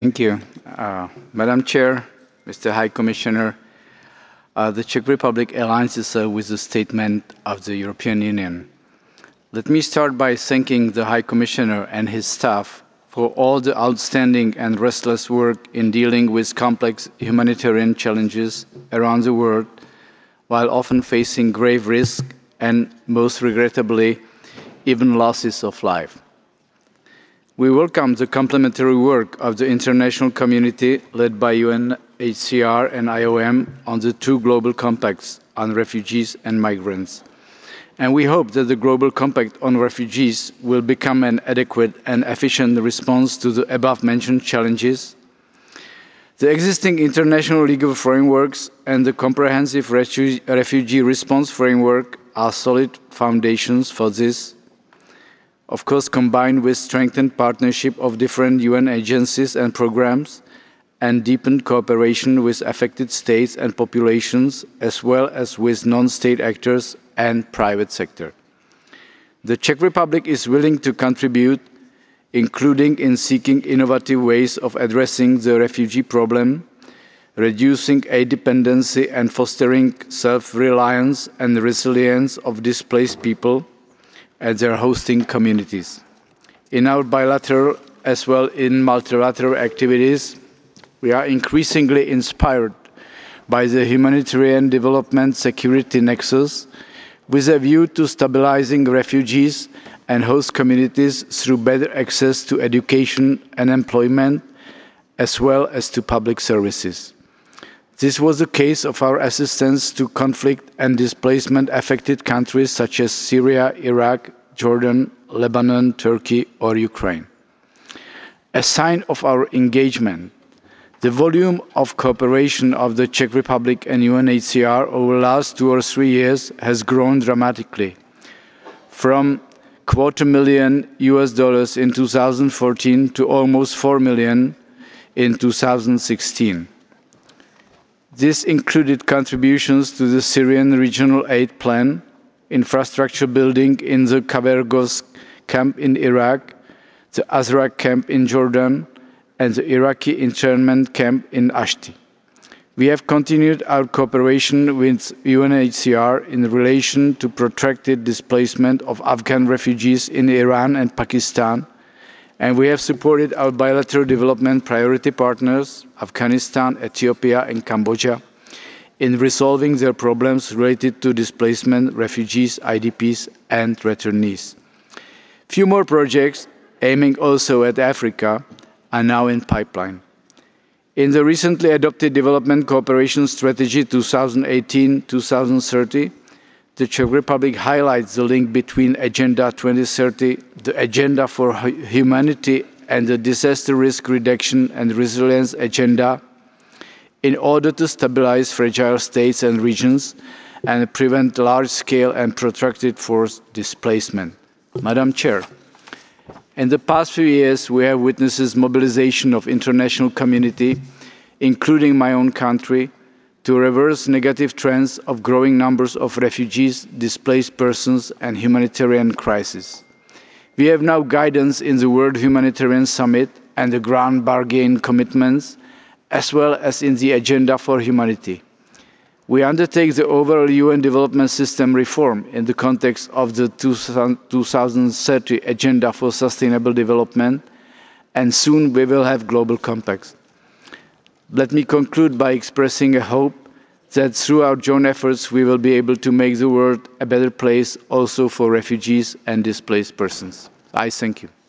Thank you. Madam Chair, Mr. High Commissioner, the Czech Republic aligns itself with the statement of the European Union. Let me start by thanking the High Commissioner and his staff for all the outstanding and restless work in dealing with complex humanitarian challenges around the world, while often facing grave risk and, most regrettably, even losses of life. We welcome the complementary work of the international community led by UNHCR and IOM on the two global compacts on refugees and migrants. And we hope that the Global Compact on Refugees will become an adequate and efficient response to the above-mentioned challenges. The existing international legal frameworks and the comprehensive refugee response framework are solid foundations for this. Of course, combined with strengthened partnership of different UN agencies and programs and deepened cooperation with affected states and populations, as well as with non-state actors and private sector. The Czech Republic is willing to contribute, including in seeking innovative ways of addressing the refugee problem, reducing aid dependency and fostering self-reliance and resilience of displaced people and their hosting communities. In our bilateral as well in multilateral activities, we are increasingly inspired by the humanitarian development security nexus with a view to stabilizing refugees and host communities through better access to education and employment, as well as to public services. This was the case of our assistance to conflict and displacement-affected countries such as Syria, Iraq, Jordan, Lebanon, Turkey, or Ukraine. A sign of our engagement, the volume of cooperation of the Czech Republic and UNHCR over the last 2 or 3 years has grown dramatically, from $250,000 in 2014 to almost $4 million in 2016. This included contributions to the Syrian Regional Aid Plan, infrastructure building in the Khabar-Ghost camp in Iraq, the Azraq camp in Jordan, and the Iraqi internment camp in Ashti. We have continued our cooperation with UNHCR in relation to protracted displacement of Afghan refugees in Iran and Pakistan, and we have supported our bilateral development priority partners, Afghanistan, Ethiopia, and Cambodia, in resolving their problems related to displacement, refugees, IDPs, and returnees. Few more projects, aiming also at Africa, are now in pipeline. In the recently adopted Development Cooperation Strategy 2018-2030, the Czech Republic highlights the link between Agenda 2030, the Agenda for Humanity, and the Disaster Risk Reduction and Resilience Agenda in order to stabilize fragile states and regions and prevent large-scale and protracted forced displacement. Madam Chair, in the past few years, we have witnessed mobilization of international community, including my own country, to reverse negative trends of growing numbers of refugees, displaced persons, and humanitarian crises. We have now guidance in the World Humanitarian Summit and the Grand Bargain commitments, as well as in the Agenda for Humanity. We undertake the overall UN development system reform in the context of the 2030 Agenda for Sustainable Development, and soon we will have global compacts. Let me conclude by expressing a hope that through our joint efforts we will be able to make the world a better place also for refugees and displaced persons. I thank you.